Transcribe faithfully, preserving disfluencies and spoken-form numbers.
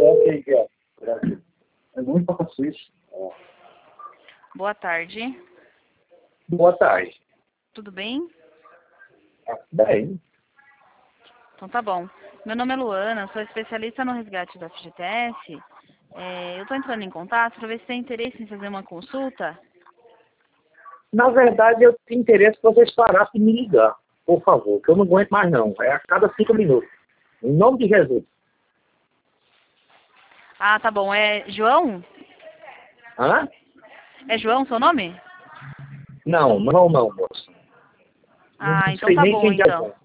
Ok, Guilherme. Brasil. É muito para Suíça. Boa tarde. Boa tarde. Tudo bem? Ah, bem. Então tá bom. Meu nome é Luana, sou especialista no resgate do F G T S. É, eu estou entrando em contato para ver se tem interesse em fazer uma consulta. Na verdade, eu tenho interesse que vocês parassem de me ligar, por favor, que eu não aguento mais não. É a cada cinco minutos. Em nome de Jesus. Ah, tá bom. É João? Hã? É João seu nome? Não, não, não, moço. Não Ah, então sei tá nem bom quem que é então. João.